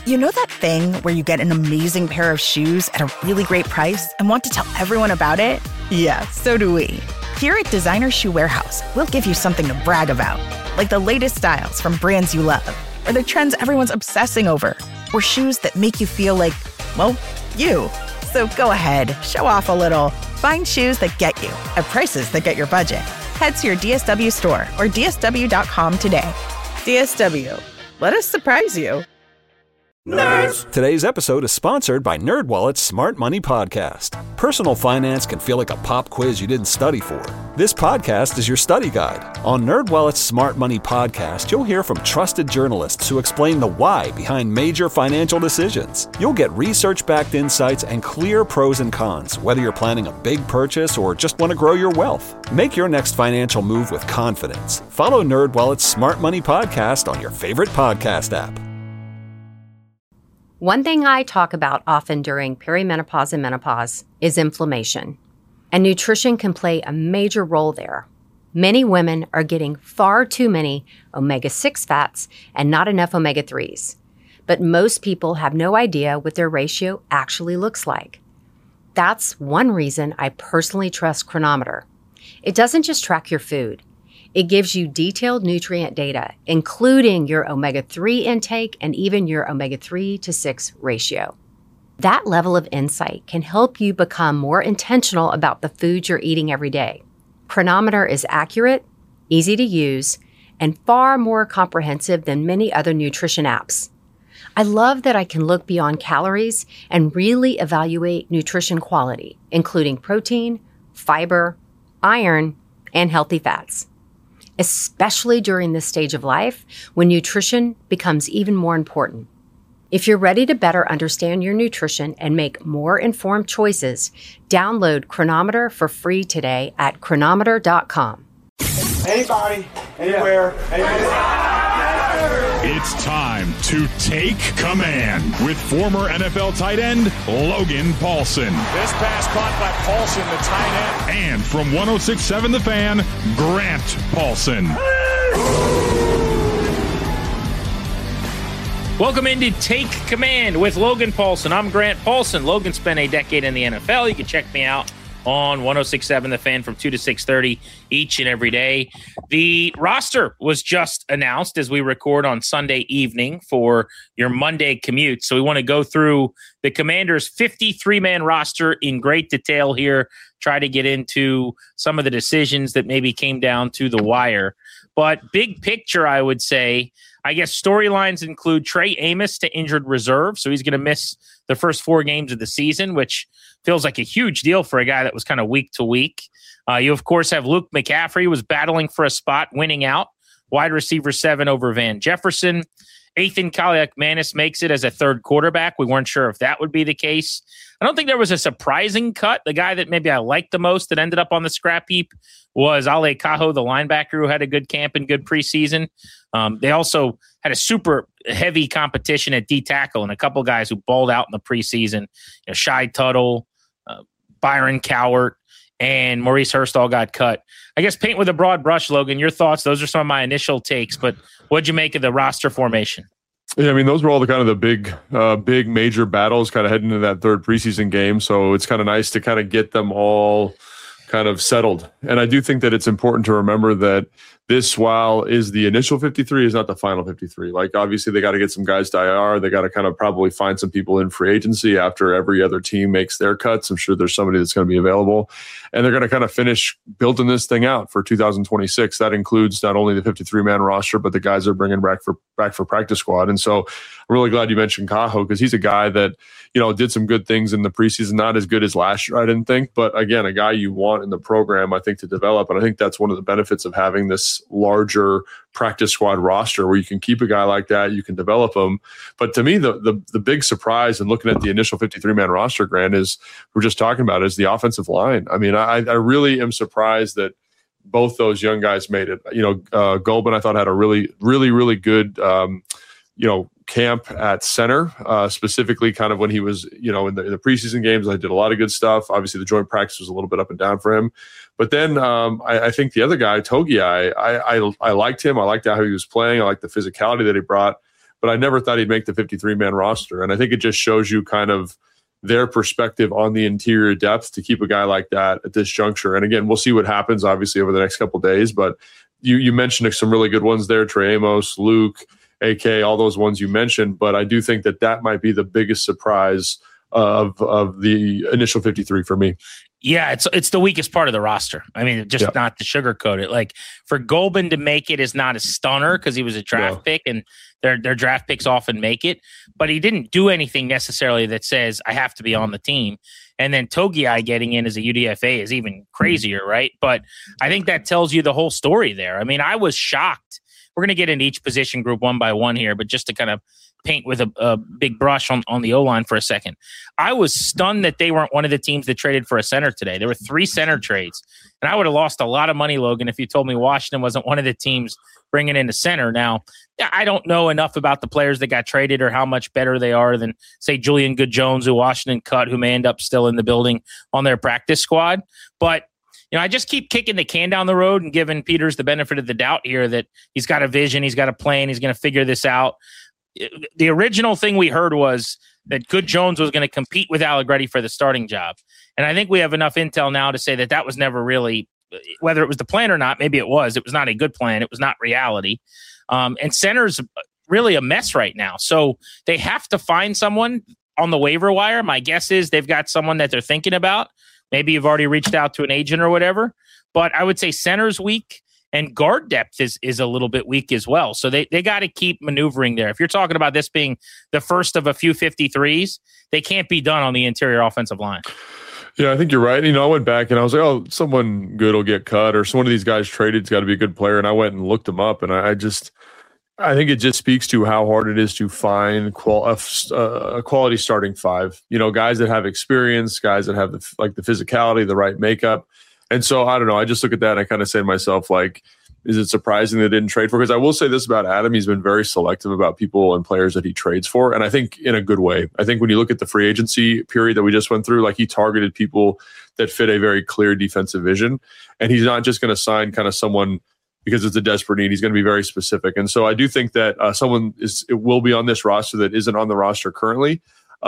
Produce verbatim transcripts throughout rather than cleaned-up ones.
You know that thing where you get an amazing pair of shoes at a really great price and want to tell everyone about it? Yeah, so do we. Here at Designer Shoe Warehouse, we'll give you something to brag about, like the latest styles from brands you love, or the trends everyone's obsessing over, or shoes that make you feel like, well, you. So go ahead, show off a little. Find shoes that get you at prices that get your budget. Head to your D S W store or D S W dot com today. D S W, let us surprise you. Nerds! Today's episode is sponsored by NerdWallet's Smart Money Podcast. Personal finance can feel like a pop quiz you didn't study for. This podcast is your study guide. On NerdWallet's Smart Money Podcast, you'll hear from trusted journalists who explain the why behind major financial decisions. You'll get research-backed insights and clear pros and cons, whether you're planning a big purchase or just want to grow your wealth. Make your next financial move with confidence. Follow NerdWallet's Smart Money Podcast on your favorite podcast app. One thing I talk about often during perimenopause and menopause is inflammation, and nutrition can play a major role there. Many women are getting far too many omega six fats and not enough omega threes, but most people have no idea what their ratio actually looks like. That's one reason I personally trust Cronometer. It doesn't just track your food. It gives you detailed nutrient data, including your omega three intake and even your omega three to six ratio. That level of insight can help you become more intentional about the foods you're eating every day. Cronometer is accurate, easy to use, and far more comprehensive than many other nutrition apps. I love that I can look beyond calories and really evaluate nutrition quality, including protein, fiber, iron, and healthy fats. Especially during this stage of life when nutrition becomes even more important. If you're ready to better understand your nutrition and make more informed choices, download Cronometer for free today at cronometer dot com. Anybody, anywhere, anywhere. It's time to take command with former N F L tight end Logan Paulsen. This pass caught by Paulsen, the tight end. And from one oh six point seven The Fan, Grant Paulsen. Welcome into Take Command with Logan Paulsen. I'm Grant Paulsen. Logan spent a decade in the N F L. You can check me out on one oh six point seven The Fan from two to six thirty each and every day. The roster was just announced as we record on Sunday evening for your Monday commute. So we want to go through the Commanders' fifty-three man roster in great detail here, try to get into some of the decisions that maybe came down to the wire. But big picture, I would say, I guess storylines include Trey Amos to injured reserve. So he's going to miss the first four games of the season, which feels like a huge deal for a guy that was kind of week to week. Uh, you, of course, have Luke McCaffrey, who was battling for a spot, winning out. Wide receiver seven over Van Jefferson. Ethan Kaliak-Manis makes it as a third quarterback. We weren't sure if that would be the case. I don't think there was a surprising cut. The guy that maybe I liked the most that ended up on the scrap heap was Ale Cajo, the linebacker, who had a good camp and good preseason. Um, they also had a super heavy competition at D-tackle and a couple guys who balled out in the preseason. You know, Shai Tuttle, uh, Byron Cowart, and Maurice Hurst all got cut. I guess paint with a broad brush, Logan, your thoughts. Those are some of my initial takes, but what'd you make of the roster formation? Yeah, I mean, those were all the kind of the big, uh, big major battles kind of heading into that third preseason game. So it's kind of nice to kind of get them all kind of settled. And I do think that it's important to remember that this, while is the initial fifty-three, is not the final fifty-three. Like, obviously, they got to get some guys to I R. They got to kind of probably find some people in free agency after every other team makes their cuts. I'm sure there's somebody that's going to be available. And they're going to kind of finish building this thing out for two thousand twenty-six. That includes not only the fifty-three man roster, but the guys they're bringing back for back for practice squad. And so I'm really glad you mentioned Cajo, because he's a guy that, you know, did some good things in the preseason. Not as good as last year, I didn't think. But again, a guy you want in the program, I think, to develop. And I think that's one of the benefits of having this larger practice squad roster where you can keep a guy like that, you can develop him. But to me, the the, the big surprise in looking at the initial fifty-three man roster, Grant, is we're just talking about is the offensive line. I mean, I, I really am surprised that both those young guys made it. You know, uh, Golban, I thought, had a really, really, really good, um, you know, camp at center, uh, specifically kind of when he was, you know, in the, in the preseason games. I did a lot of good stuff. Obviously, the joint practice was a little bit up and down for him. But then um, I, I think the other guy, Togi, I, I I liked him. I liked how he was playing. I liked the physicality that he brought. but I never thought he'd make the fifty-three man roster. And I think it just shows you kind of their perspective on the interior depth to keep a guy like that at this juncture. And again, we'll see what happens obviously over the next couple of days, but you, you mentioned some really good ones there, Trey Amos, Luke, A K, all those ones you mentioned. But I do think that that might be the biggest surprise of, of the initial fifty-three for me. Yeah, it's it's the weakest part of the roster. I mean, just yeah. not to sugarcoat it. Like for Golban to make it is not a stunner because he was a draft no. pick, and their their draft picks often make it. But he didn't do anything necessarily that says I have to be on the team. And then Togiai getting in as a U D F A is even crazier, right? But I think that tells you the whole story there. I mean, I was shocked. We're going to get into each position group one by one here, but just to kind of paint with a, a big brush on, on the O-line for a second. I was stunned that they weren't one of the teams that traded for a center today. There were three center trades, and I would have lost a lot of money, Logan, if you told me Washington wasn't one of the teams bringing in a center. Now, I don't know enough about the players that got traded or how much better they are than, say, Julian Good-Jones, who Washington cut, who may end up still in the building on their practice squad. But you know, I just keep kicking the can down the road and giving Peters the benefit of the doubt here that he's got a vision, he's got a plan, he's going to figure this out. The original thing we heard was that Good-Jones was going to compete with Allegretti for the starting job. And I think we have enough intel now to say that that was never really, whether it was the plan or not, maybe it was. It was not a good plan. It was not reality. Um, and center's really a mess right now. So they have to find someone on the waiver wire. My guess is they've got someone that they're thinking about. Maybe you've already reached out to an agent or whatever. But I would say center's weak. And guard depth is is a little bit weak as well. So they, they got to keep maneuvering there. If you're talking about this being the first of a few fifty-threes, they can't be done on the interior offensive line. Yeah, I think you're right. You know, I went back and I was like, oh, someone good will get cut, or one of these guys traded. It's got to be a good player. And I went and looked them up, and I, I just, I think it just speaks to how hard it is to find qual- a, a quality starting five. You know, guys that have experience, guys that have the, like the physicality, the right makeup. And so, I don't know, I just look at that and I kind of say to myself, like, is it surprising they didn't trade for? Because I will say this about Adam, he's been very selective about people and players that he trades for. And I think in a good way. I think when you look at the free agency period that we just went through, like he targeted people that fit a very clear defensive vision. And he's not just going to sign kind of someone because it's a desperate need. He's going to be very specific. And so I do think that uh, someone is it will be on this roster that isn't on the roster currently.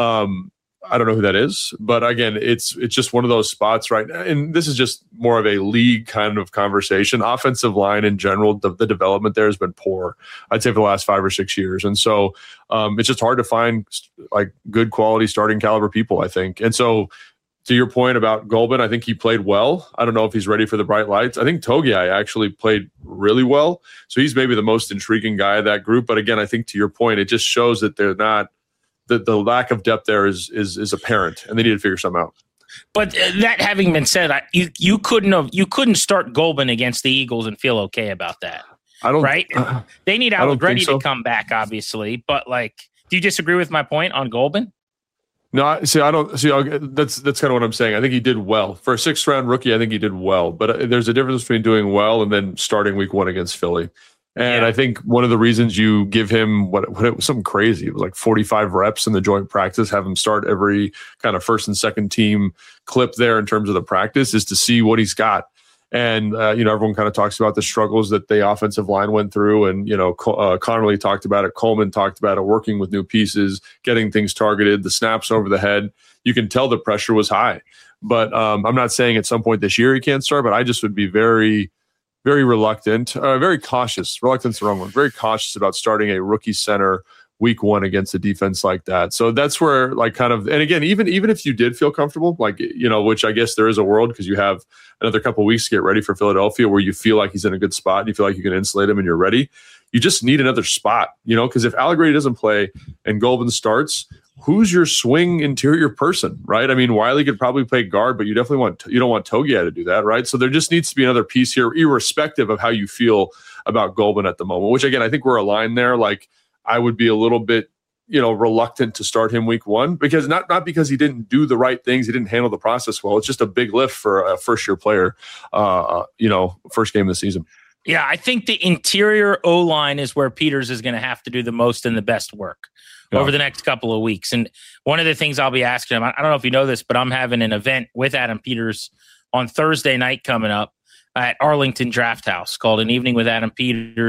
Um I don't know who that is, but again, it's it's just one of those spots, right? And this is just more of a league kind of conversation. Offensive line in general, the, the development there has been poor, I'd say, for the last five or six years. And so um, it's just hard to find like good quality starting caliber people, I think. And so to your point about Golban, I think he played well. I don't know if he's ready for the bright lights. I think Togiai actually played really well. So he's maybe the most intriguing guy of that group. But again, I think to your point, it just shows that they're not, The, the lack of depth there is is is apparent, and they need to figure something out. But that having been said, I, you you couldn't have you couldn't start Golban against the Eagles and feel okay about that. I don't. Right? Uh, they need Allegretti so. to come back, obviously. But like, do you disagree with my point on Golban? No, I, see, I don't see. I'll, that's that's kind of what I'm saying. I think he did well for a sixth round rookie. I think he did well, but uh, there's a difference between doing well and then starting week one against Philly. And yeah. I think one of the reasons you give him what, what it was something crazy. It was like forty-five reps in the joint practice, have him start every kind of first and second team clip there in terms of the practice is to see what he's got. And, uh, you know, everyone kind of talks about the struggles that the offensive line went through. And, you know, uh, Connerly talked about it. Coleman talked about it, working with new pieces, getting things targeted, the snaps over the head. You can tell the pressure was high. But um, I'm not saying at some point this year he can't start, but I just would be very very reluctant, uh, very cautious. Reluctant's the wrong one. Very cautious about starting a rookie center week one against a defense like that. So that's where, like, kind of, and again, even even if you did feel comfortable, like, you know, which I guess there is a world because you have another couple of weeks to get ready for Philadelphia where you feel like he's in a good spot and you feel like you can insulate him and you're ready. You just need another spot, you know, because if Allegretti doesn't play and Golban starts, who's your swing interior person, right? I mean, Wiley could probably play guard, but you definitely want, you don't want Togiai to do that, right? So there just needs to be another piece here, irrespective of how you feel about Golban at the moment, which again, I think we're aligned there. Like, I would be a little bit, you know, reluctant to start him week one because not, not because he didn't do the right things. He didn't handle the process well. It's just a big lift for a first year player, uh, you know, first game of the season. Yeah. I think the interior O-line is where Peters is going to have to do the most and the best work. Yeah. Over the next couple of weeks. And one of the things I'll be asking him, I don't know if you know this, but I'm having an event with Adam Peters on Thursday night coming up at Arlington Draft House called An Evening with Adam Peters.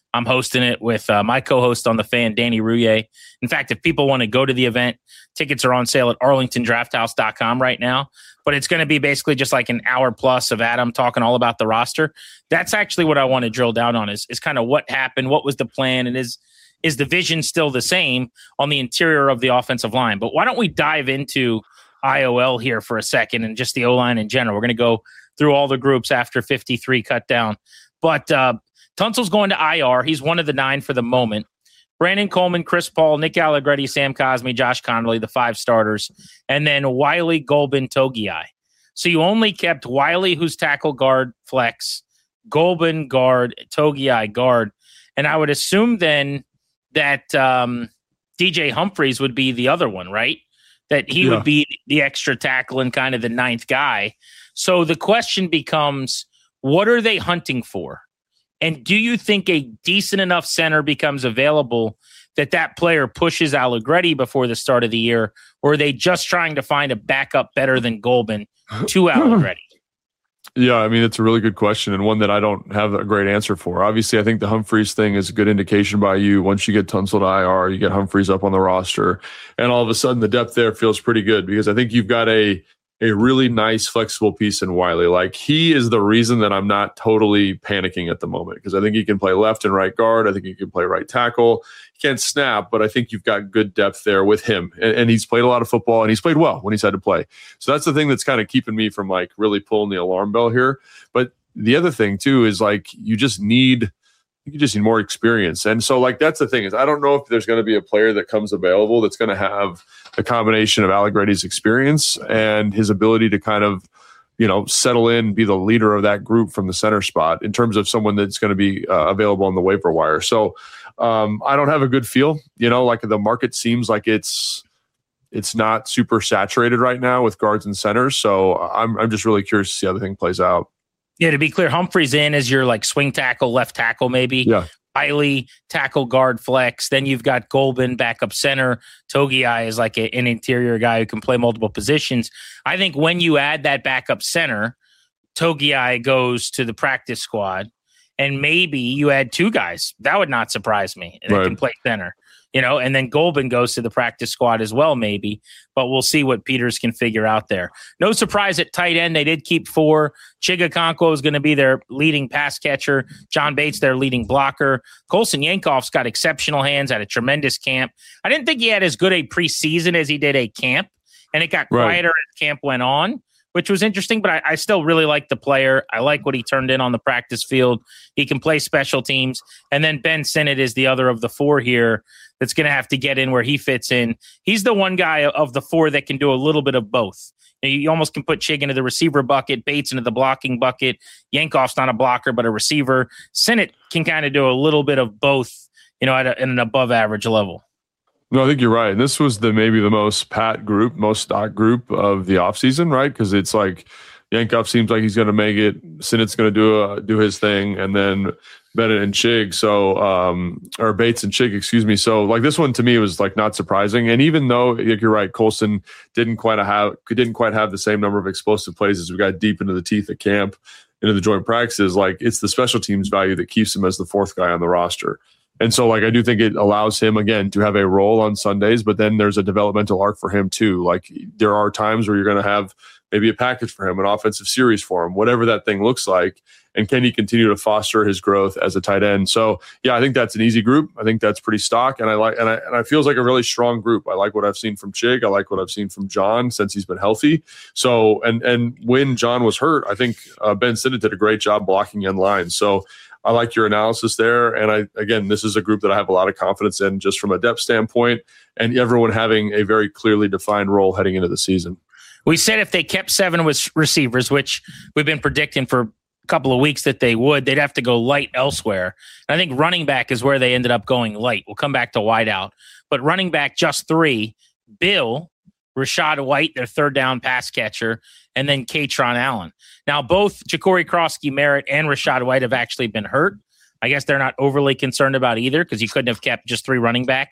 I'm hosting it with uh, my co-host on The Fan, Danny Rouillet. In fact, if people want to go to the event, tickets are on sale at arlington draft house dot com right now. But it's going to be basically just like an hour plus of Adam talking all about the roster. That's actually what I want to drill down on is, is kind of what happened, what was the plan, and is is the vision still the same on the interior of the offensive line? But why don't we dive into I O L here for a second and just the O-line in general? We're going to go through all the groups after fifty-three cut down. But uh, Tunsil's going to I R. He's one of the nine for the moment. Brandon Coleman, Chris Paul, Nick Allegretti, Sam Cosmi, Josh Connerly, the five starters. And then Wiley, Golbin, Togiai. So you only kept Wiley, who's tackle guard, flex, Golbin guard, Togiai guard. And I would assume then that um, D J Humphries would be the other one, right? That he yeah. would be the extra tackle and kind of the ninth guy. So the question becomes, what are they hunting for? And do you think a decent enough center becomes available that that player pushes Allegretti before the start of the year? Or are they just trying to find a backup better than Golbin to Allegretti? Yeah, I mean, it's a really good question and one that I don't have a great answer for. Obviously, I think the Humphries thing is a good indication by you. Once you get Tunsil to I R, you get Humphries up on the roster, and all of a sudden the depth there feels pretty good because I think you've got a a really nice, flexible piece in Wiley. Like, he is the reason that I'm not totally panicking at the moment because I think he can play left and right guard. I think he can play right tackle. He can't snap, but I think you've got good depth there with him. And, and he's played a lot of football, and he's played well when he's had to play. So that's the thing that's kind of keeping me from, like, really pulling the alarm bell here. But the other thing, too, is, like, you just need – you just need more experience. And so, like, that's the thing is I don't know if there's going to be a player that comes available that's going to have a combination of Allegretti's experience and his ability to kind of, you know, settle in, be the leader of that group from the center spot in terms of someone that's going to be uh, available on the waiver wire. So um, I don't have a good feel, you know, like the market seems like it's, it's not super saturated right now with guards and centers. So I'm, I'm just really curious to see how the thing plays out. Yeah, to be clear, Humphries in as your like swing tackle, left tackle maybe. Yeah. Wiley, tackle guard flex. Then you've got Golbin, backup center. Togiai is like a, an interior guy who can play multiple positions. I think when you add that backup center, Togiai goes to the practice squad, and maybe you add two guys. That would not surprise me. That right. can play center. You know, and then Golbin goes to the practice squad as well, maybe. But we'll see what Peters can figure out there. No surprise at tight end. They did keep four. Chigakonkwo is going to be their leading pass catcher. John Bates, their leading blocker. Colson Yankoff's got exceptional hands, had a tremendous camp. I didn't think he had as good a preseason as he did a camp, and it got quieter right. as camp went on, which was interesting, but I, I still really like the player. I like what he turned in on the practice field. He can play special teams. And then Ben Sinnott is the other of the four here that's going to have to get in where he fits in. He's the one guy of the four that can do a little bit of both. You almost can put Chig into the receiver bucket, Bates into the blocking bucket. Yankoff's not a blocker, but a receiver. Sinnott can kind of do a little bit of both, you know, at, a, at an above average level. No, I think you're right. This was the maybe the most pat group, most stock group of the offseason, right? Because it's like Yankoff seems like he's going to make it. Sinnott's going to do a, do his thing, and then Bennett and Chig. So, um, or Bates and Chig, excuse me. So, like this one to me was like not surprising. And even though like you're right, Colson didn't quite have didn't quite have the same number of explosive plays as we got deep into the teeth of camp, into the joint practices. Like it's the special teams value that keeps him as the fourth guy on the roster. And so, like, I do think it allows him, again, to have a role on Sundays, but then there's a developmental arc for him, too. Like, there are times where you're going to have maybe a package for him, an offensive series for him, whatever that thing looks like. And can he continue to foster his growth as a tight end? So, yeah, I think that's an easy group. I think that's pretty stock. And I like, and I, and I feels like a really strong group. I like what I've seen from Chig. I like what I've seen from John since he's been healthy. So, and, and when John was hurt, I think uh, Ben Sinnott did a great job blocking in line. So, I like your analysis there. And I, again, this is a group that I have a lot of confidence in just from a depth standpoint and everyone having a very clearly defined role heading into the season. We said if they kept seven with receivers, which we've been predicting for a couple of weeks that they would, they'd have to go light elsewhere. And I think running back is where they ended up going light. We'll come back to wideout. But running back, just three, Bill, Rashad White, their third down pass catcher, and then Katron Allen. Now, both Ja'Cory Krosky Merritt and Rashad White have actually been hurt. I guess they're not overly concerned about either because you couldn't have kept just three running backs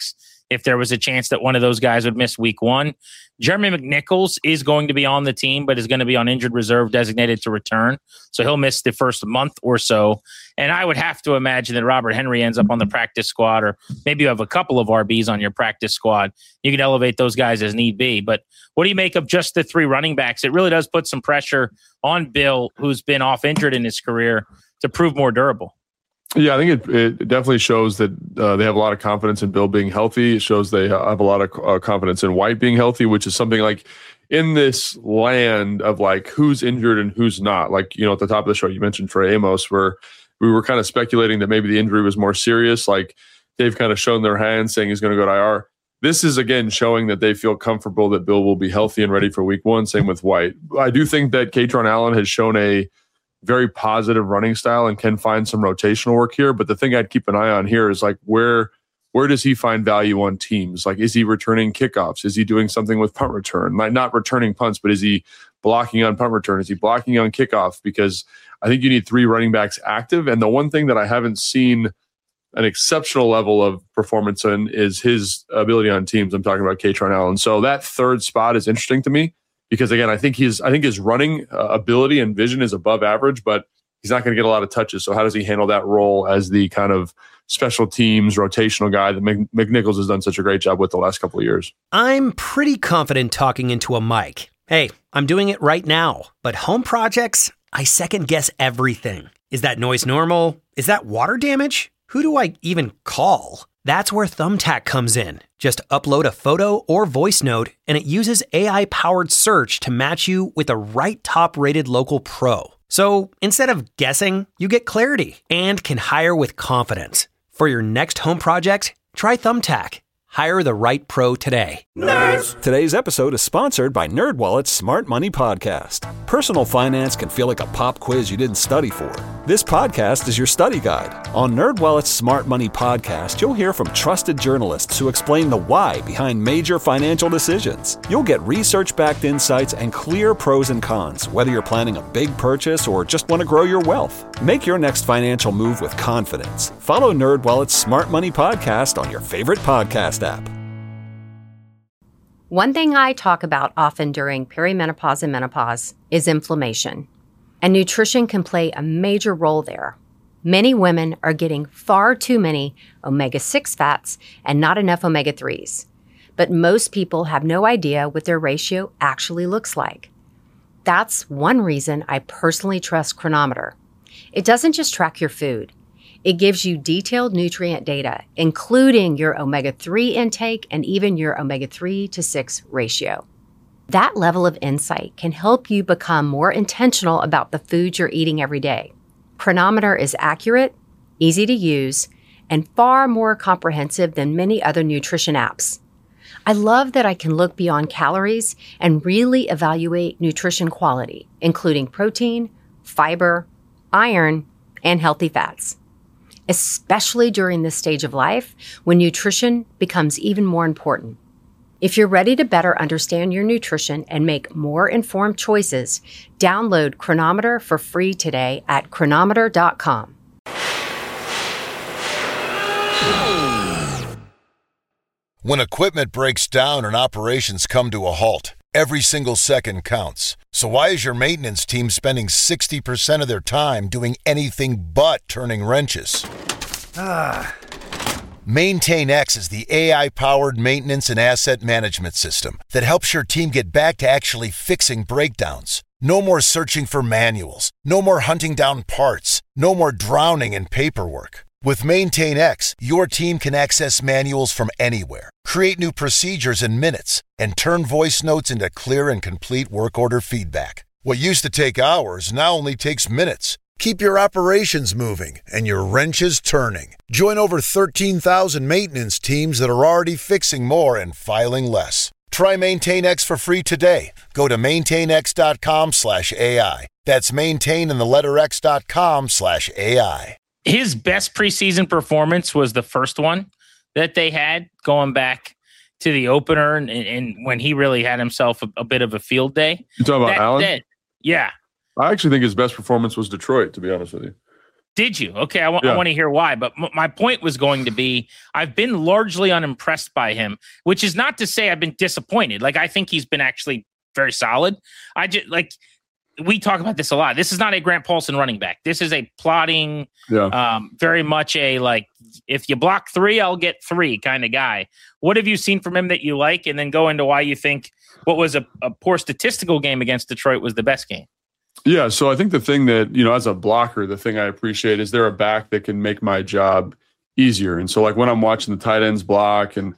if there was a chance that one of those guys would miss week one. Jeremy McNichols is going to be on the team, but is going to be on injured reserve designated to return. So he'll miss the first month or so. And I would have to imagine that Robert Henry ends up on the practice squad, or maybe you have a couple of R Bs on your practice squad. You can elevate those guys as need be. But what do you make of just the three running backs? It really does put some pressure on Bill, who's been off injured in his career, to prove more durable. Yeah, I think it, it definitely shows that uh, they have a lot of confidence in Bill being healthy. It shows they have a lot of uh, confidence in White being healthy, which is something like in this land of like who's injured and who's not. Like, you know, at the top of the show, you mentioned Trey Amos, where we were kind of speculating that maybe the injury was more serious. Like they've kind of shown their hand saying he's going to go to I R. This is, again, showing that they feel comfortable that Bill will be healthy and ready for week one. Same with White. I do think that Katron Allen has shown a very positive running style and can find some rotational work here. But the thing I'd keep an eye on here is like where where does he find value on teams? Like, is he returning kickoffs? Is he doing something with punt return? Like not returning punts, but is he blocking on punt return? Is he blocking on kickoff? Because I think you need three running backs active. And the one thing that I haven't seen an exceptional level of performance in is his ability on teams. I'm talking about Katron Allen. So that third spot is interesting to me. Because again, I think he's I think his running uh, ability and vision is above average, but he's not going to get a lot of touches. So how does he handle that role as the kind of special teams rotational guy that Mc, McNichols has done such a great job with the last couple of years? I'm pretty confident talking into a mic. Hey, I'm doing it right now. But home projects, I second guess everything. Is that noise normal? Is that water damage? Who do I even call? That's where Thumbtack comes in. Just upload a photo or voice note, and it uses A I-powered search to match you with the right top-rated local pro. So instead of guessing, you get clarity and can hire with confidence. For your next home project, try Thumbtack. Hire the right pro today. Nerds! Today's episode is sponsored by NerdWallet's Smart Money Podcast. Personal finance can feel like a pop quiz you didn't study for. This podcast is your study guide. On NerdWallet's Smart Money Podcast, you'll hear from trusted journalists who explain the why behind major financial decisions. You'll get research-backed insights and clear pros and cons, whether you're planning a big purchase or just want to grow your wealth. Make your next financial move with confidence. Follow NerdWallet's Smart Money Podcast on your favorite podcast app. One thing I talk about often during perimenopause and menopause is inflammation, and nutrition can play a major role there. Many women are getting far too many omega six fats and not enough omega threes, but most people have no idea what their ratio actually looks like. That's one reason I personally trust Cronometer. It doesn't just track your food. It gives you detailed nutrient data, including your omega three intake and even your omega three to six ratio. That level of insight can help you become more intentional about the foods you're eating every day. Cronometer is accurate, easy to use, and far more comprehensive than many other nutrition apps. I love that I can look beyond calories and really evaluate nutrition quality, including protein, fiber, iron, and healthy fats. Especially during this stage of life when nutrition becomes even more important. If you're ready to better understand your nutrition and make more informed choices, download Cronometer for free today at cronometer dot com. When equipment breaks down and operations come to a halt, every single second counts. So why is your maintenance team spending sixty percent of their time doing anything but turning wrenches? Ah. MaintainX is the A I-powered maintenance and asset management system that helps your team get back to actually fixing breakdowns. No more searching for manuals. No more hunting down parts. No more drowning in paperwork. With MaintainX, your team can access manuals from anywhere, create new procedures in minutes, and turn voice notes into clear and complete work order feedback. What used to take hours now only takes minutes. Keep your operations moving and your wrenches turning. Join over thirteen thousand maintenance teams that are already fixing more and filing less. Try MaintainX for free today. Go to maintainx.com slash AI. That's maintain in the letter X dot com slash AI. His best preseason performance was the first one that they had, going back to the opener and, and when he really had himself a, a bit of a field day. You talking about that, Allen? That, yeah. I actually think his best performance was Detroit, to be honest with you. Did you? Okay, I, w- Yeah. I want to hear why. But m- my point was going to be, I've been largely unimpressed by him, which is not to say I've been disappointed. Like, I think he's been actually very solid. I just like we talk about this a lot. This is not a Grant Paulson running back. This is a plotting, yeah. um, very much a like, if you block three, I'll get three kind of guy. What have you seen from him that you like? And then go into why you think what was a, a poor statistical game against Detroit was the best game. Yeah, so I think the thing that, you know, as a blocker, the thing I appreciate is there a back that can make my job easier. And so, like, when I'm watching the tight ends block, and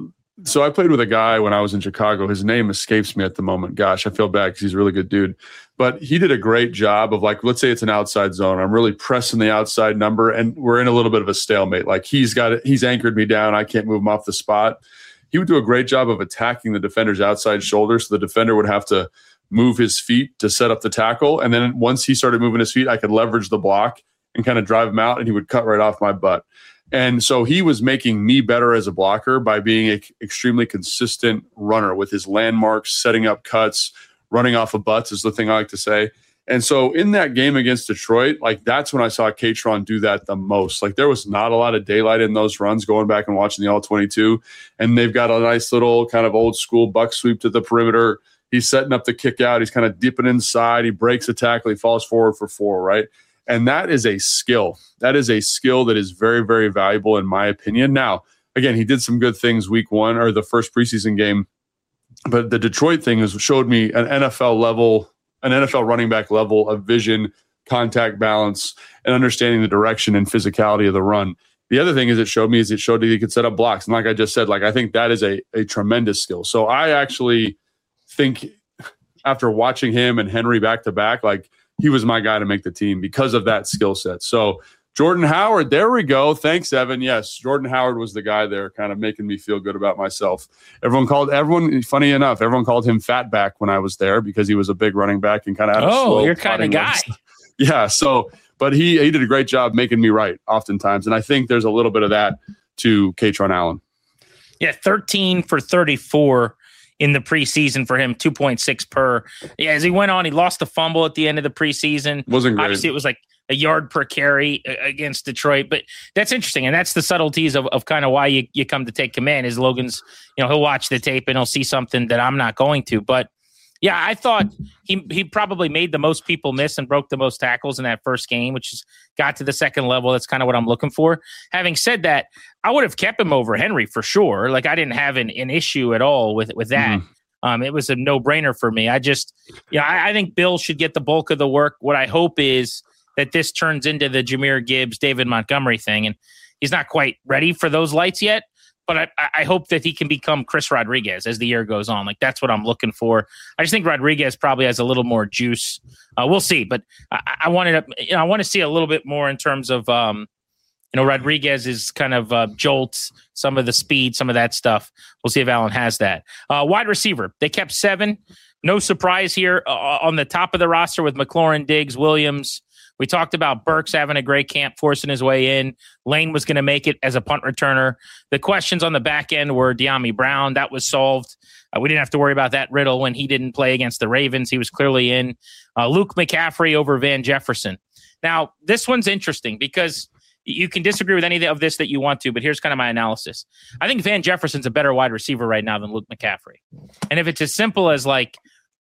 so I played with a guy when I was in Chicago. His name escapes me at the moment. Gosh, I feel bad because he's a really good dude. But he did a great job of, like, let's say it's an outside zone. I'm really pressing the outside number, and we're in a little bit of a stalemate. Like, he's got it, he's anchored me down. I can't move him off the spot. He would do a great job of attacking the defender's outside shoulder, so the defender would have to move his feet to set up the tackle. And then once he started moving his feet, I could leverage the block and kind of drive him out, and he would cut right off my butt. And so he was making me better as a blocker by being an extremely consistent runner with his landmarks, setting up cuts, running off of butts is the thing I like to say. And so in that game against Detroit, like, that's when I saw Katron do that the most. Like, there was not a lot of daylight in those runs, going back and watching the all twenty-two. And they've got a nice little kind of old school buck sweep to the perimeter. He's setting up the kick out. He's kind of dipping inside. He breaks a tackle. He falls forward for four, right? And that is a skill. That is a skill that is very, very valuable in my opinion. Now, again, he did some good things week one or the first preseason game. But the Detroit thing has showed me an N F L level, an N F L running back level of vision, contact balance, and understanding the direction and physicality of the run. The other thing is it showed me is it showed that he could set up blocks. And like I just said, like, I think that is a, a tremendous skill. So I actually think after watching him and Henry back to back, like, he was my guy to make the team because of that skill set. So Jordan Howard, there we go. Thanks, Evan. Yes, Jordan Howard was the guy there kind of making me feel good about myself. Everyone called everyone, funny enough, everyone called him Fat Back when I was there because he was a big running back and kind of had a oh, slow you're kind of guy. Runs. Yeah. So, but he, he did a great job making me right oftentimes. And I think there's a little bit of that to Katron Allen. Yeah. thirteen for thirty-four in the preseason for him, two point six per. Yeah, as he went on, he lost a fumble at the end of the preseason. Wasn't great. Obviously, it was like a yard per carry against Detroit. But that's interesting, and that's the subtleties of, of kind of why you, you come to take command is Logan's, you know, he'll watch the tape and he'll see something that I'm not going to. But, yeah, I thought he he probably made the most people miss and broke the most tackles in that first game, which is got to the second level. That's kind of what I'm looking for. Having said that, I would have kept him over Henry for sure. Like, I didn't have an, an issue at all with, with that. Mm-hmm. Um, it was a no-brainer for me. I just, yeah, I, I think Bill should get the bulk of the work. What I hope is that this turns into the Jahmyr Gibbs, David Montgomery thing. And he's not quite ready for those lights yet. But I, I hope that he can become Chris Rodriguez as the year goes on. Like, that's what I'm looking for. I just think Rodriguez probably has a little more juice. Uh, we'll see. But I, I wanted to, you know, I want to see a little bit more in terms of, um, you know, Rodriguez's kind of uh, jolts, some of the speed, some of that stuff. We'll see if Allen has that. Uh, wide receiver, they kept seven. No surprise here uh, on the top of the roster with McLaurin, Diggs, Williams. We talked about Burks having a great camp, forcing his way in. Lane was going to make it as a punt returner. The questions on the back end were De'Ami Brown. That was solved. Uh, we didn't have to worry about that riddle when he didn't play against the Ravens. He was clearly in. Uh, Luke McCaffrey over Van Jefferson. Now, this one's interesting because you can disagree with any of this that you want to, but here's kind of my analysis. I think Van Jefferson's a better wide receiver right now than Luke McCaffrey. And if it's as simple as like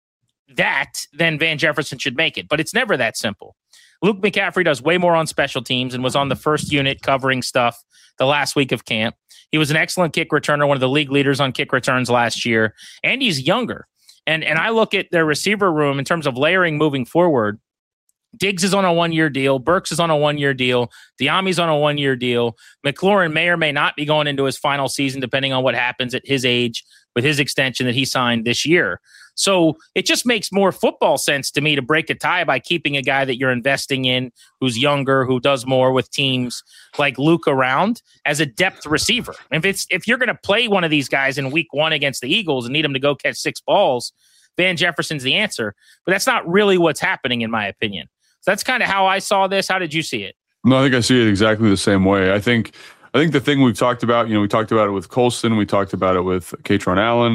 that, then Van Jefferson should make it. But it's never that simple. Luke McCaffrey does way more on special teams and was on the first unit covering stuff the last week of camp. He was an excellent kick returner, one of the league leaders on kick returns last year, and he's younger. And and I look at their receiver room in terms of layering moving forward. Diggs is on a one-year deal. Burks is on a one-year deal. De'Ami's on a one-year deal. McLaurin may or may not be going into his final season, depending on what happens at his age with his extension that he signed this year. So it just makes more football sense to me to break a tie by keeping a guy that you're investing in who's younger, who does more with teams like Luke around as a depth receiver. If it's if you're going to play one of these guys in week one against the Eagles and need him to go catch six balls, Van Jefferson's the answer. But that's not really what's happening, in my opinion. So that's kind of how I saw this. How did you see it? No, I think I see it exactly the same way. I think I think the thing we've talked about, you know, we talked about it with Colston, we talked about it with Katron Allen,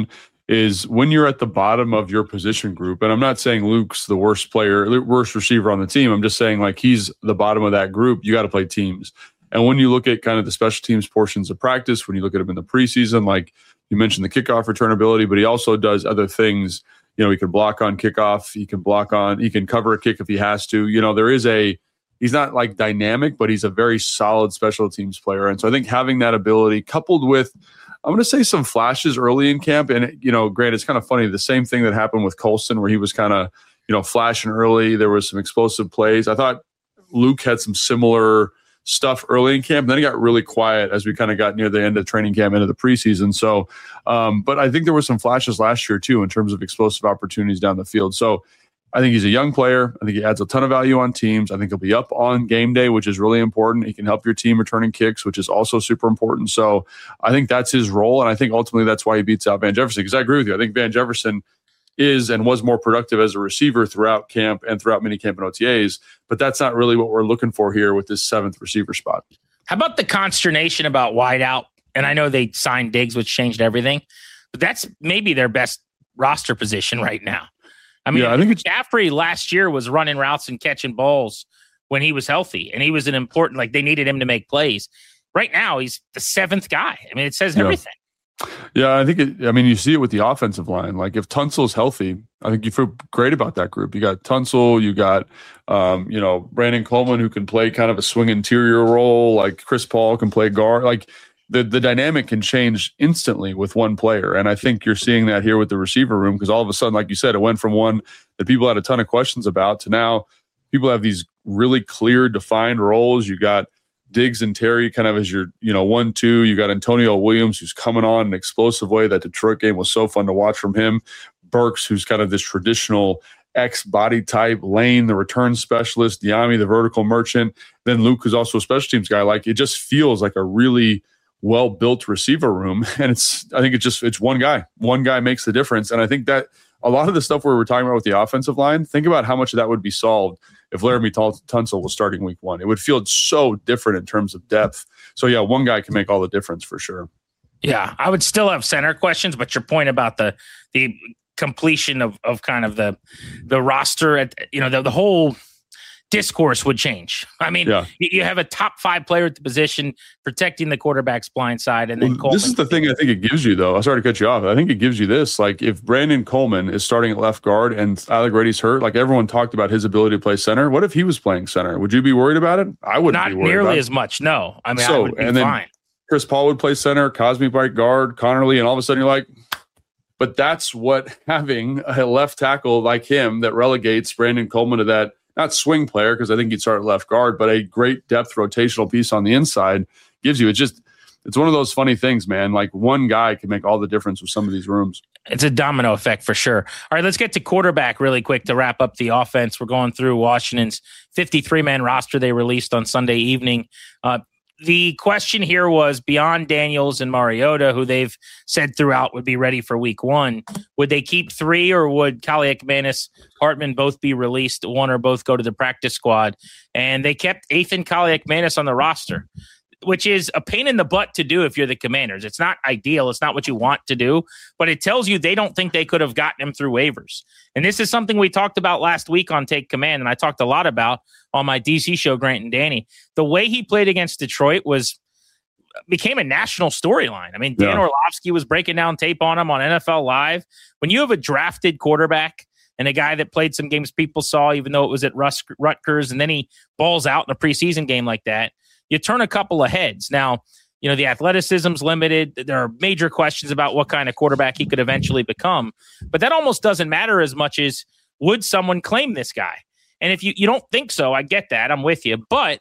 is when you're at the bottom of your position group, and I'm not saying Luke's the worst player, worst receiver on the team. I'm just saying like he's the bottom of that group. You got to play teams. And when you look at kind of the special teams portions of practice, when you look at him in the preseason, like you mentioned the kickoff return ability, but he also does other things. You know, he can block on kickoff. He can block on, he can cover a kick if he has to. You know, there is a, he's not like dynamic, but he's a very solid special teams player. And so I think having that ability coupled with, I'm going to say some flashes early in camp. And, you know, Grant, it's kind of funny. The same thing that happened with Colston where he was kind of, you know, flashing early. There was some explosive plays. I thought Luke had some similar stuff early in camp. Then he got really quiet as we kind of got near the end of training camp, into the preseason. So, um, but I think there were some flashes last year too in terms of explosive opportunities down the field. So I think he's a young player. I think he adds a ton of value on teams. I think he'll be up on game day, which is really important. He can help your team returning kicks, which is also super important. So I think that's his role. And I think ultimately that's why he beats out Van Jefferson, because I agree with you. I think Van Jefferson is and was more productive as a receiver throughout camp and throughout minicamp and O T As, but that's not really what we're looking for here with this seventh receiver spot. How about the consternation about wideout? And I know they signed Diggs, which changed everything, but that's maybe their best roster position right now. I mean, yeah, I think McCaffrey last year was running routes and catching balls when he was healthy, and he was an important, like they needed him to make plays. Right now, he's the seventh guy. I mean, it says everything. Yeah, yeah I think it, I mean, you see it with the offensive line. Like if Tunsil's healthy, I think you feel great about that group. You got Tunsil, you got, um, you know, Brandon Coleman, who can play kind of a swing interior role. Like Chris Paul can play guard. Like the, the dynamic can change instantly with one player. And I think you're seeing that here with the receiver room, because all of a sudden, like you said, it went from one that people had a ton of questions about to now people have these really clear, defined roles. You got Diggs and Terry kind of as your, you know, one, two. You got Antonio Williams, who's coming on in an explosive way. That Detroit game was so fun to watch from him. Burks, who's kind of this traditional X body type. Lane, the return specialist. Diami, the vertical merchant. Then Luke, who's also a special teams guy. Like it just feels like a really well-built receiver room. And it's, I think it's just, it's one guy. One guy makes the difference. And I think that a lot of the stuff we were talking about with the offensive line, think about how much of that would be solved if Laramie Tunsil was starting week one. It would feel so different in terms of depth. So yeah, one guy can make all the difference for sure. Yeah, I would still have center questions, but your point about the the completion of of kind of the the roster at, you know, the, the whole discourse would change. I mean, yeah. you have a top five player at the position protecting the quarterback's blind side. And then well, Coleman. This is the thing I think it gives you, though. I'm sorry to cut you off. I think it gives you this. Like, if Brandon Coleman is starting at left guard and Alec Grady's hurt, like everyone talked about his ability to play center. What if he was playing center? Would you be worried about it? I wouldn't Not be worried nearly about as much. No. I mean, so, I would be and then fine. Chris Paul would play center, Cosme White guard, Connerly, and all of a sudden you're like, but that's what having a left tackle like him that relegates Brandon Coleman to that, not swing player, because I think he'd start at left guard, but a great depth rotational piece on the inside gives you. It's just, it's one of those funny things, man. Like one guy can make all the difference with some of these rooms. It's a domino effect for sure. All right, let's get to quarterback really quick to wrap up the offense. We're going through Washington's fifty-three man roster they released on Sunday evening. Uh, The question here was beyond Daniels and Mariota, who they've said throughout would be ready for week one. Would they keep three, or would Kaliakmanis, Hartman both be released, one or both go to the practice squad? And they kept Ethan Kaliakmanis on the roster, which is a pain in the butt to do if you're the Commanders. It's not ideal. It's not what you want to do, but it tells you they don't think they could have gotten him through waivers. And this is something we talked about last week on Take Command, and I talked a lot about on my D C show, Grant and Danny. The way he played against Detroit was became a national storyline. I mean, Dan yeah. Orlovsky was breaking down tape on him on N F L Live. When you have a drafted quarterback and a guy that played some games people saw, even though it was at Rus- Rutgers, and then he balls out in a preseason game like that, you turn a couple of heads. Now, you know, the athleticism's limited. There are major questions about what kind of quarterback he could eventually become. But that almost doesn't matter as much as, would someone claim this guy? And if you, you don't think so, I get that. I'm with you. But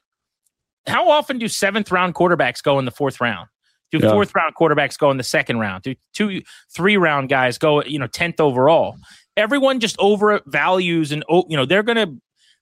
how often do seventh round quarterbacks go in the fourth round? Do yeah. fourth round quarterbacks go in the second round? Do two, three round guys go, you know, tenth overall? Everyone just overvalues and, you know, they're going to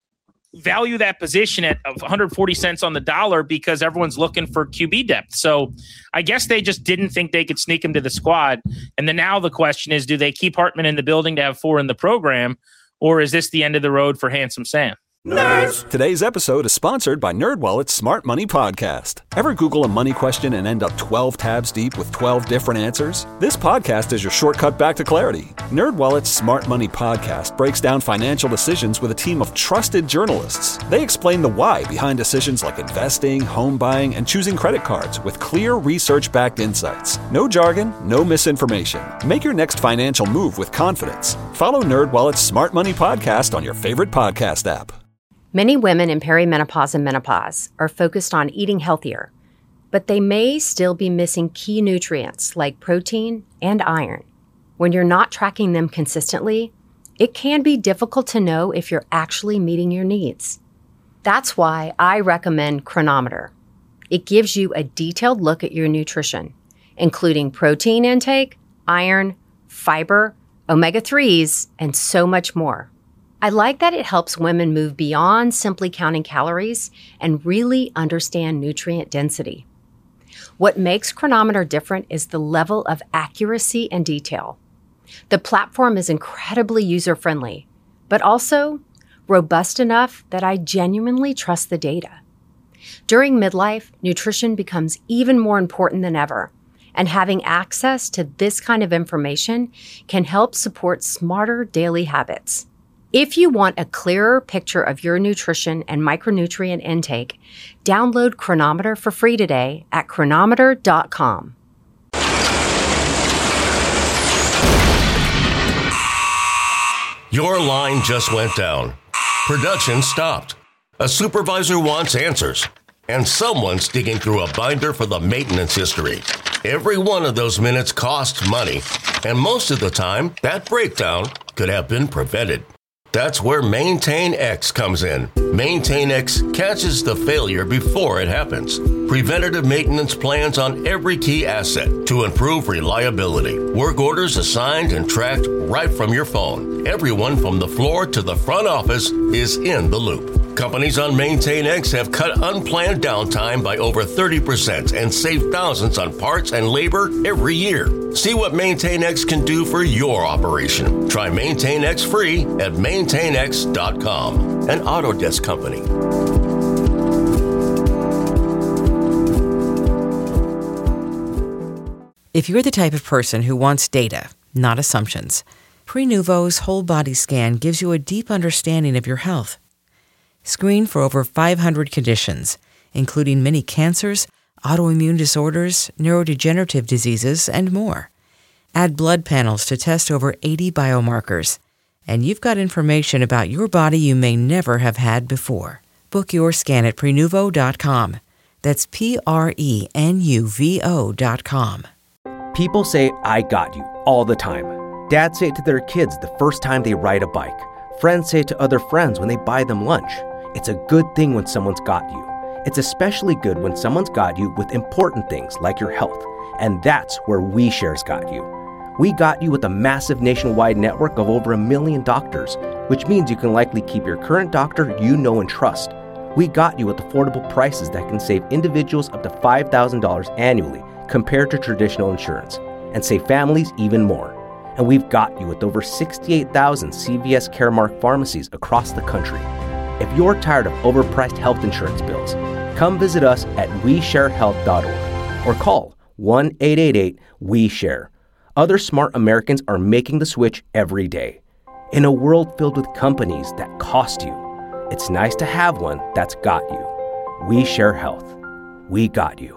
value that position at one hundred forty cents on the dollar because everyone's looking for Q B depth. So I guess they just didn't think they could sneak him to the squad. And then now the question is, do they keep Hartman in the building to have four in the program, or is this the end of the road for Handsome Sam? Nerds! Today's episode is sponsored by NerdWallet's Smart Money Podcast. Ever Google a money question and end up twelve tabs deep with twelve different answers? This podcast is your shortcut back to clarity. NerdWallet's Smart Money Podcast breaks down financial decisions with a team of trusted journalists. They explain the why behind decisions like investing, home buying, and choosing credit cards with clear research-backed insights. No jargon, no misinformation. Make your next financial move with confidence. Follow NerdWallet's Smart Money Podcast on your favorite podcast app. Many women in perimenopause and menopause are focused on eating healthier, but they may still be missing key nutrients like protein and iron. When you're not tracking them consistently, it can be difficult to know if you're actually meeting your needs. That's why I recommend Cronometer. It gives you a detailed look at your nutrition, including protein intake, iron, fiber, omega threes, and so much more. I like that it helps women move beyond simply counting calories and really understand nutrient density. What makes Cronometer different is the level of accuracy and detail. The platform is incredibly user-friendly, but also robust enough that I genuinely trust the data. During midlife, nutrition becomes even more important than ever, and having access to this kind of information can help support smarter daily habits. If you want a clearer picture of your nutrition and micronutrient intake, download Cronometer for free today at cronometer dot com. Your line just went down. Production stopped. A supervisor wants answers, and someone's digging through a binder for the maintenance history. Every one of those minutes costs money, and most of the time, that breakdown could have been prevented. That's where Maintain X comes in. Maintain X catches the failure before it happens. Preventative maintenance plans on every key asset to improve reliability. Work orders assigned and tracked right from your phone. Everyone from the floor to the front office is in the loop. Companies on Maintain X have cut unplanned downtime by over thirty percent and saved thousands on parts and labor every year. See what Maintain X can do for your operation. Try Maintain X free at maintain x dot com, an Autodesk company. If you're the type of person who wants data, not assumptions, Prenuvo's whole body scan gives you a deep understanding of your health. Screen for over five hundred conditions, including many cancers, autoimmune disorders, neurodegenerative diseases, and more. Add blood panels to test over eighty biomarkers, and you've got information about your body you may never have had before. Book your scan at prenuvo dot com. That's P R E N U V O dot com. People say, "I got you," all the time. Dads say it to their kids the first time they ride a bike. Friends say it to other friends when they buy them lunch. It's a good thing when someone's got you. It's especially good when someone's got you with important things like your health. And that's where WeShare's got you. We got you with a massive nationwide network of over a million doctors, which means you can likely keep your current doctor you know and trust. We got you with affordable prices that can save individuals up to five thousand dollars annually compared to traditional insurance, and save families even more. And we've got you with over sixty-eight thousand C V S Caremark pharmacies across the country. If you're tired of overpriced health insurance bills, come visit us at we share health dot org or call one eight eight eight W E share. Other smart Americans are making the switch every day. In a world filled with companies that cost you, it's nice to have one that's got you. We Share Health. We got you.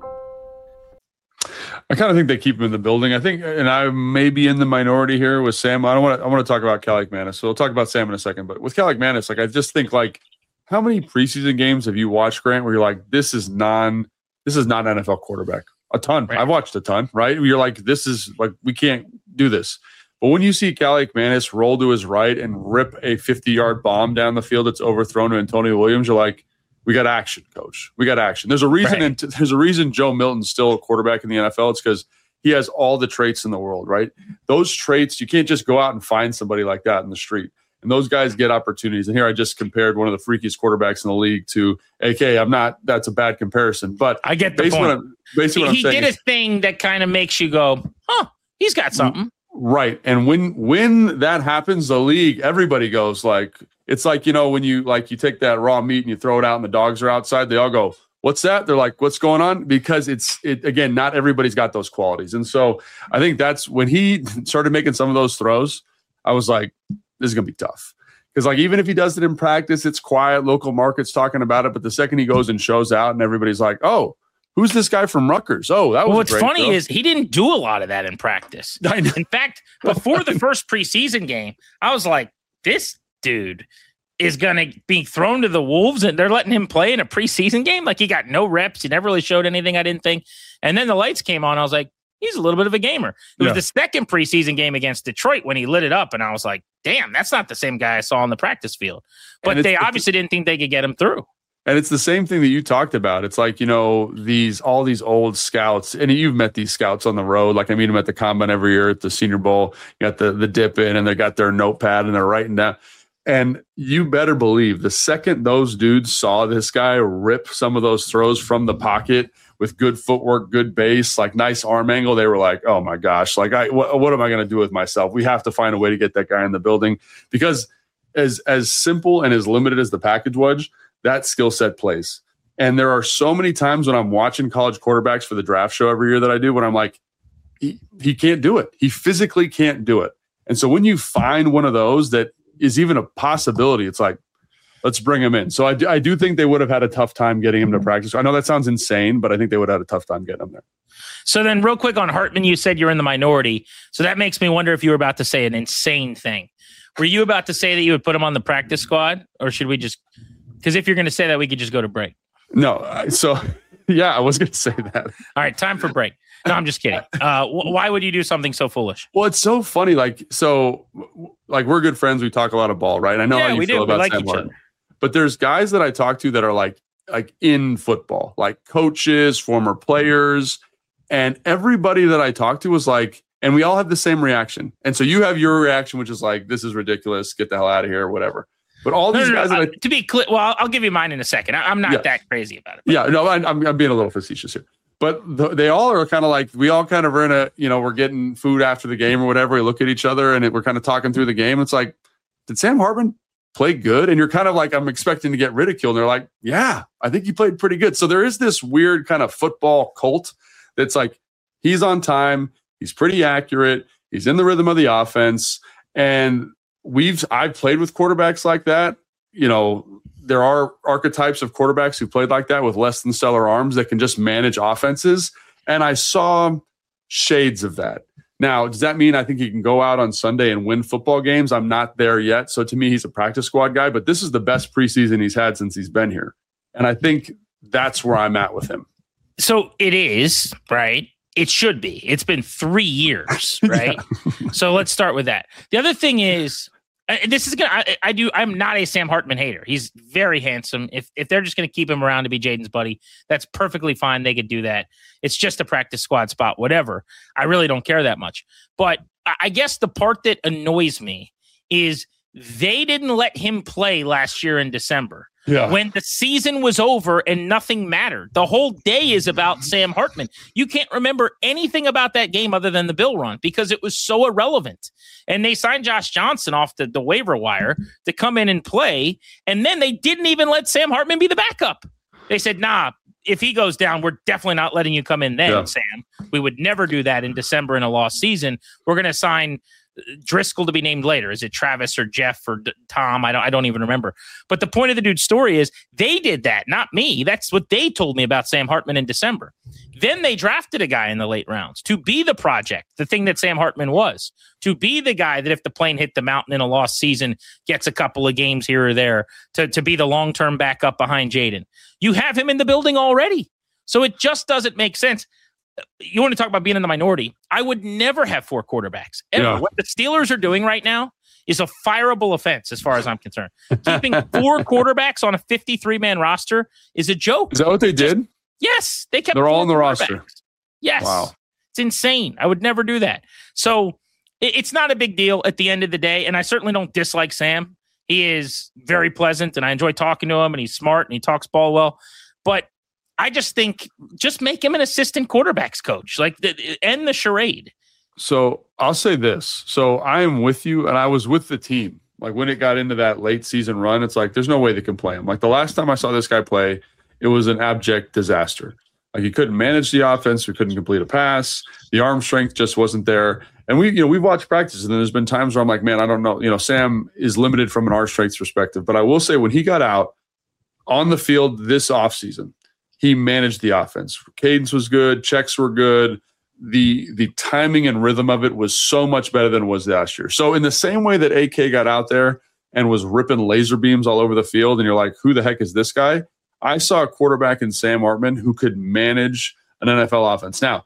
I kind of think they keep him in the building. I think, and I may be in the minority here with Sam. I don't want to. I want to talk about Kaliakmanis, so we'll talk about Sam in a second. But with Kaliakmanis, like I just think, like, how many preseason games have you watched, Grant, where you're like, this is non, this is not an N F L quarterback? A ton. Right. I've watched a ton. Right? You're like, this is like, we can't do this. But when you see Kaliakmanis roll to his right and rip a fifty-yard bomb down the field that's overthrown to Antonio Williams, you're like, we got action, coach. We got action. There's a reason. Right. In, there's a reason Joe Milton's still a quarterback in the N F L. It's because he has all the traits in the world, right? Those traits, you can't just go out and find somebody like that in the street. And those guys get opportunities. And here I just compared one of the freakiest quarterbacks in the league to A K. I'm not. That's a bad comparison, but I get the point. Basically, what I'm saying, he did a thing that kind of makes you go, "Huh, he's got something." Right. And when when that happens, the league, everybody goes like, It's like, you know, when you like you take that raw meat and you throw it out and the dogs are outside, they all go, what's that? They're like, what's going on? Because it's, it again, not everybody's got those qualities. And so I think that's when he started making some of those throws, I was like, this is going to be tough. Because like, even if he does it in practice, it's quiet, local markets talking about it. But the second he goes and shows out and everybody's like, oh, who's this guy from Rutgers? Oh, that was well, what's great funny throw. is he didn't do a lot of that in practice. In fact, before the first preseason game, I was like, this dude is going to be thrown to the wolves and they're letting him play in a preseason game. Like he got no reps. He never really showed anything, I didn't think. And then the lights came on. I was like, he's a little bit of a gamer. It was Yeah. the second preseason game against Detroit when he lit it up. And I was like, damn, that's not the same guy I saw on the practice field. But And it's- they it's- obviously didn't think they could get him through. And it's the same thing that you talked about. It's like, you know, these all these old scouts, and you've met these scouts on the road. Like I meet them at the combine every year at the Senior Bowl. You got the the dip in, and they got their notepad and they're writing down. And you better believe the second those dudes saw this guy rip some of those throws from the pocket with good footwork, good base, like nice arm angle, they were like, "Oh my gosh! Like, I what, what am I going to do with myself? We have to find a way to get that guy in the building because as as simple and as limited as the package was." That skill set plays. And there are so many times when I'm watching college quarterbacks for the draft show every year that I do, when I'm like, he, he can't do it. He physically can't do it. And so when you find one of those that is even a possibility, it's like, let's bring him in. So I do, I do think they would have had a tough time getting him to practice. I know that sounds insane, but I think they would have had a tough time getting him there. So then real quick on Hartman, you said you're in the minority. So that makes me wonder if you were about to say an insane thing. Were you about to say that you would put him on the practice squad, or should we just... Because if you're going to say that, we could just go to break. No. I- So, yeah, I was going to say that. All right, time for break. No, I'm just kidding. Uh, wh- why would you do something so foolish? Well, it's so funny. Like, so, w- like, we're good friends. We talk a lot of ball, right? I know Yeah, how you we feel do. We about like Sam each Hartman. other. But there's guys that I talk to that are like, like in football, like coaches, former players, and everybody that I talk to is like, and we all have the same reaction. And so you have your reaction, which is like, this is ridiculous. Get the hell out of here, or whatever. But all No, these no, no, guys that uh, I, to be clear, well, I'll, I'll give you mine in a second. I, I'm not Yeah. that crazy about it. yeah, no, I, I'm, I'm being a little facetious here. But the, they all are kind of like, we all kind of are in a, you know, we're getting food after the game or whatever. We look at each other and it, we're kind of talking through the game. It's like, did Sam Hartman play good? And you're kind of like, I'm expecting to get ridiculed. And they're like, yeah, I think he played pretty good. So there is this weird kind of football cult that's like, he's on time. He's pretty accurate. He's in the rhythm of the offense. And we've, I've played with quarterbacks like that. You know, there are archetypes of quarterbacks who played like that with less than stellar arms that can just manage offenses. And I saw shades of that. Now, does that mean I think he can go out on Sunday and win football games? I'm not there yet. So to me, he's a practice squad guy, but this is the best preseason he's had since he's been here. And I think that's where I'm at with him. So it is, right? It should be. It's been three years, right? So let's start with that. The other thing is, uh, this is gonna. I, I do. I'm not a Sam Hartman hater. He's very handsome. If if they're just gonna keep him around to be Jaden's buddy, that's perfectly fine. They could do that. It's just a practice squad spot, whatever. I really don't care that much. But I I guess the part that annoys me is they didn't let him play last year in December. Yeah. When the season was over and nothing mattered. The whole day is about Sam Hartman. You can't remember anything about that game other than the Bill run because it was so irrelevant. And they signed Josh Johnson off the, the waiver wire to come in and play. And then they didn't even let Sam Hartman be the backup. They said, nah, if he goes down, we're definitely not letting you come in then, Yeah. Sam. We would never do that in December in a lost season. We're going to sign Driscoll to be named later. Is it Travis or Jeff or D- Tom? I don't I don't even remember. But the point of the dude's story is they did that, not me. That's what they told me about Sam Hartman in December. Then they drafted a guy in the late rounds to be the project, the thing that Sam Hartman was, to be the guy that if the plane hit the mountain in a lost season, gets a couple of games here or there, to, to be the long-term backup behind Jaden. You have him in the building already. So it just doesn't make sense. You want to talk about being in the minority? I would never have four quarterbacks ever. Yeah. What the Steelers are doing right now is a fireable offense, as far as I'm concerned. Keeping four quarterbacks on a fifty-three man roster is a joke. Is that what they did? Yes, they kept. They're all four on the quarterbacks. roster. Yes, Wow. It's insane. I would never do that. So it, it's not a big deal at the end of the day, and I certainly don't dislike Sam. He is very pleasant, and I enjoy talking to him, and he's smart, and he talks ball well. But I just think just make him an assistant quarterbacks coach, like the, end the charade. So I'll say this. So I am with you, and I was with the team Like when it got into that late season run, it's like, there's no way they can play him. Like the last time I saw this guy play, it was an abject disaster. Like he couldn't manage the offense. We couldn't complete a pass. The arm strength just wasn't there. And we, you know, we've watched practice, and then there's been times where I'm like, man, I don't know. You know, Sam is limited from an arm strength perspective. But I will say when he got out on the field this offseason, he managed the offense. Cadence was good. Checks were good. The the timing and rhythm of it was so much better than it was last year. So in the same way that A K got out there and was ripping laser beams all over the field, and you're like, who the heck is this guy? I saw a quarterback in Sam Hartman who could manage an N F L offense. Now,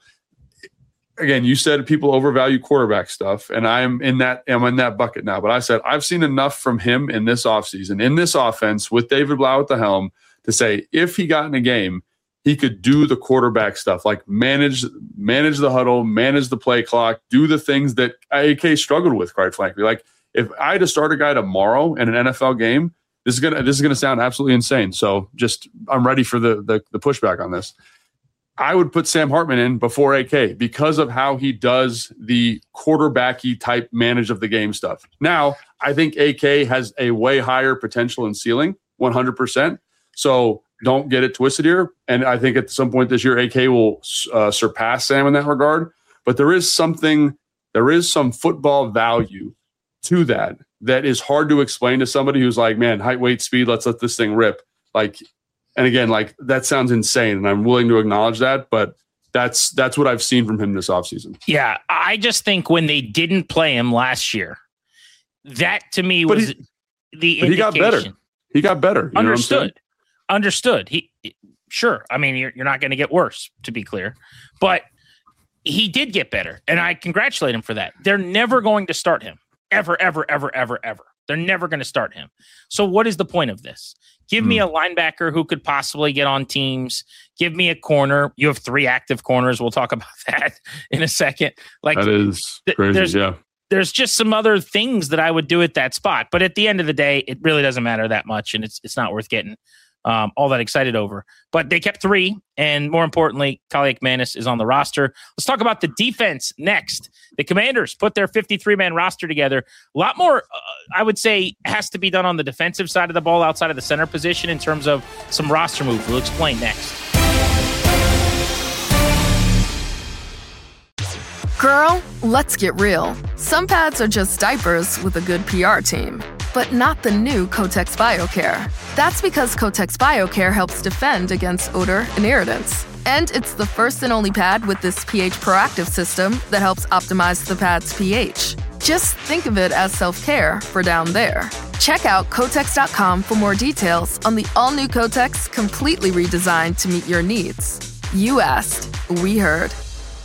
again, you said people overvalue quarterback stuff, and I'm in that I'm in that bucket now. But I said I've seen enough from him in this offseason, in this offense, with David Blau at the helm, to say if he got in a game, he could do the quarterback stuff, like manage manage the huddle, manage the play clock, do the things that A K struggled with, quite frankly. Like if I had to start a guy tomorrow in an N F L game, this is gonna this is gonna sound absolutely insane. So just I'm ready for the the, the pushback on this. I would put Sam Hartman in before A K because of how he does the quarterbacky type manage of the game stuff. Now, I think A K has a way higher potential and ceiling, one hundred percent. So don't get it twisted here. And I think at some point this year, A K will uh, surpass Sam in that regard. But there is something, there is some football value to that that is hard to explain to somebody who's like, man, height, weight, speed, let's let this thing rip. Like, and again, like that sounds insane, and I'm willing to acknowledge that, but that's that's what I've seen from him this offseason. Yeah, I just think when they didn't play him last year, that to me was he, the but indication. He got better. He got better. You Understood. Understood. He sure. I mean, you're you're not going to get worse, to be clear, but he did get better, and I congratulate him for that. They're never going to start him ever, ever, ever, ever, ever. They're never going to start him. So what is the point of this? Give hmm. me a linebacker who could possibly get on teams. Give me a corner. You have three active corners. We'll talk about that in a second. Like that is th- crazy. There's, yeah. There's just some other things that I would do at that spot. But at the end of the day, it really doesn't matter that much, and it's it's not worth getting um, all that excited over. But they kept three, and more importantly, Kali Akmanis is on the roster. Let's talk about the defense next. The Commanders put their fifty-three man roster together. A lot more, uh, I would say, has to be done on the defensive side of the ball outside of the center position in terms of some roster moves. We'll explain next. Girl, let's get real. Some pads are just diapers with a good P R team, but not the new Kotex BioCare. That's because Kotex BioCare helps defend against odor and irritants. And it's the first and only pad with this pH proactive system that helps optimize the pad's pH. Just think of it as self-care for down there. Check out Kotex dot com for more details on the all-new Kotex, completely redesigned to meet your needs. You asked, we heard.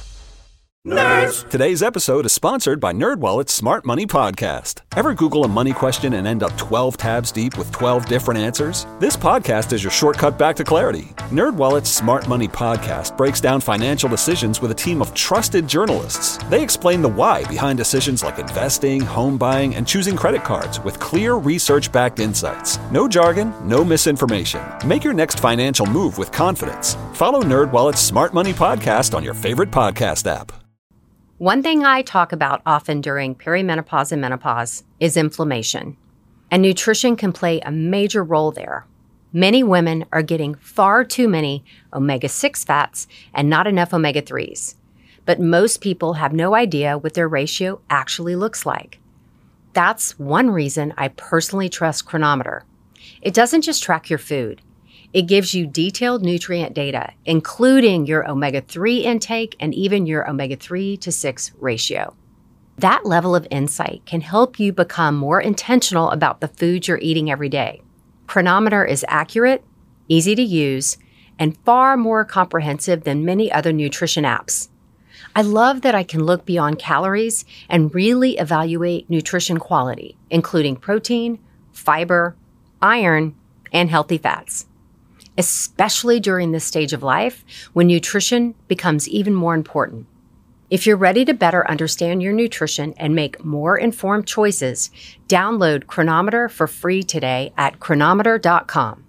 Nerds! Today's episode is sponsored by NerdWallet's Smart Money Podcast. Ever Google a money question and end up twelve tabs deep with twelve different answers? This podcast is your shortcut back to clarity. NerdWallet's Smart Money Podcast breaks down financial decisions with a team of trusted journalists. They explain the why behind decisions like investing, home buying, and choosing credit cards with clear research-backed insights. No jargon, no misinformation. Make your next financial move with confidence. Follow NerdWallet's Smart Money Podcast on your favorite podcast app. One thing I talk about often during perimenopause and menopause is inflammation, and nutrition can play a major role there. Many women are getting far too many omega six fats and not enough omega threes, but most people have no idea what their ratio actually looks like. That's one reason I personally trust Cronometer. It doesn't just track your food. It gives you detailed nutrient data, including your omega three intake and even your omega three to six ratio. That level of insight can help you become more intentional about the food you're eating every day. Cronometer is accurate, easy to use, and far more comprehensive than many other nutrition apps. I love that I can look beyond calories and really evaluate nutrition quality, including protein, fiber, iron, and healthy fats. Especially during this stage of life when nutrition becomes even more important. If you're ready to better understand your nutrition and make more informed choices, download Cronometer for free today at cronometer dot com.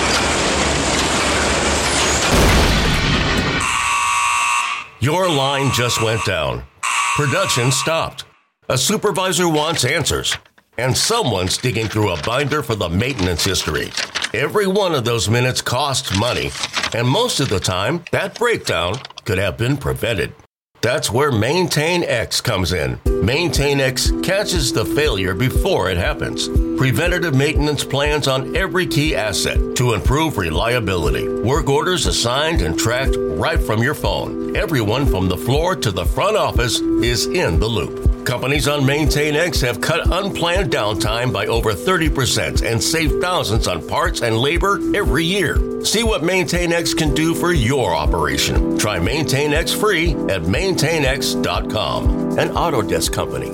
Your line just went down. Production stopped. A supervisor wants answers. and someone's digging through a binder for the maintenance history. Every one of those minutes costs money, and most of the time, that breakdown could have been prevented. That's where Maintain X comes in. Maintain X catches the failure before it happens. Preventative maintenance plans on every key asset to improve reliability. Work orders assigned and tracked right from your phone. Everyone from the floor to the front office is in the loop. Companies on Maintain X have cut unplanned downtime by over thirty percent and saved thousands on parts and labor every year. See what Maintain X can do for your operation. Try Maintain X free at maintain x dot com, an Autodesk company.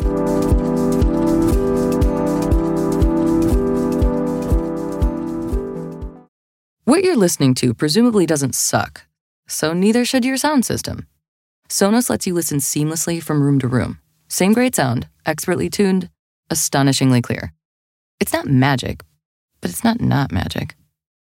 What you're listening to presumably doesn't suck, so neither should your sound system. Sonos lets you listen seamlessly from room to room. Same great sound, expertly tuned, astonishingly clear. It's not magic, but it's not not magic.